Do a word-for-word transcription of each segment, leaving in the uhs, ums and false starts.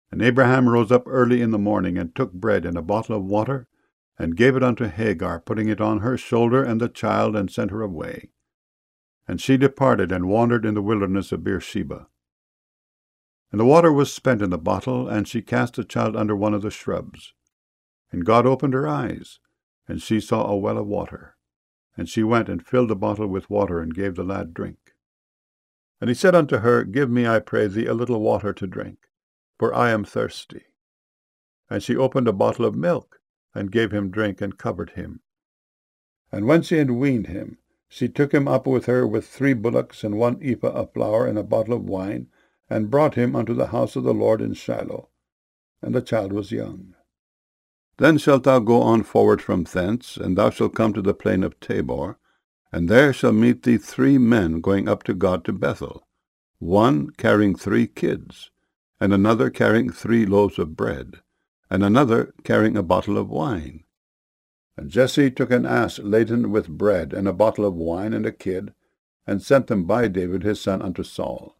And Abraham rose up early in the morning, and took bread and a bottle of water, and gave it unto Hagar, putting it on her shoulder and the child, and sent her away. And she departed, and wandered in the wilderness of Beersheba. And the water was spent in the bottle, and she cast the child under one of the shrubs. And God opened her eyes, and she saw a well of water. And she went and filled the bottle with water, and gave the lad drink. And he said unto her, Give me, I pray thee, a little water to drink, for I am thirsty. And she opened a bottle of milk, and gave him drink, and covered him. And when she had weaned him, she took him up with her with three bullocks, and one ephah of flour, and a bottle of wine, and brought him unto the house of the Lord in Shiloh. And the child was young. Then shalt thou go on forward from thence, and thou shalt come to the plain of Tabor, and there shall meet thee three men going up to God to Bethel, one carrying three kids, and another carrying three loaves of bread, and another carrying a bottle of wine. And Jesse took an ass laden with bread, and a bottle of wine, and a kid, and sent them by David his son unto Saul.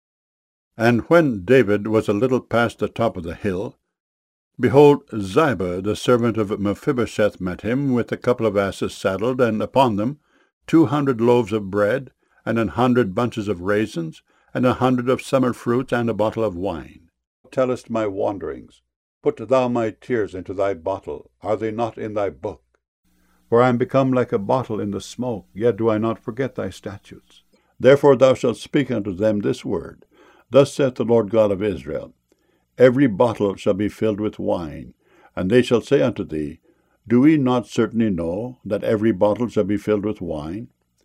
And when David was a little past the top of the hill, behold, Ziba, the servant of Mephibosheth, met him, with a couple of asses saddled, and upon them two hundred loaves of bread, and an hundred bunches of raisins, and a hundred of summer fruits, and a bottle of wine. Tellest my wanderings. Put thou my tears into thy bottle. Are they not in thy book? For I am become like a bottle in the smoke, yet do I not forget thy statutes. Therefore thou shalt speak unto them this word. Thus saith the Lord God of Israel, Every bottle shall be filled with wine, and they shall say unto thee, Do we not certainly know that every bottle shall be filled with wine?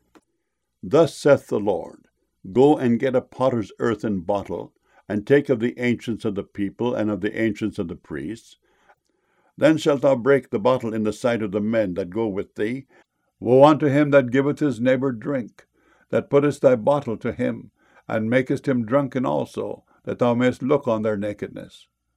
Thus saith the Lord, Go and get a potter's earthen bottle, and take of the ancients of the people, and of the ancients of the priests. Then shalt thou break the bottle in the sight of the men that go with thee. Woe unto him that giveth his neighbor drink, that puttest thy bottle to him, and makest him drunken also, that thou mayest look on their nakedness.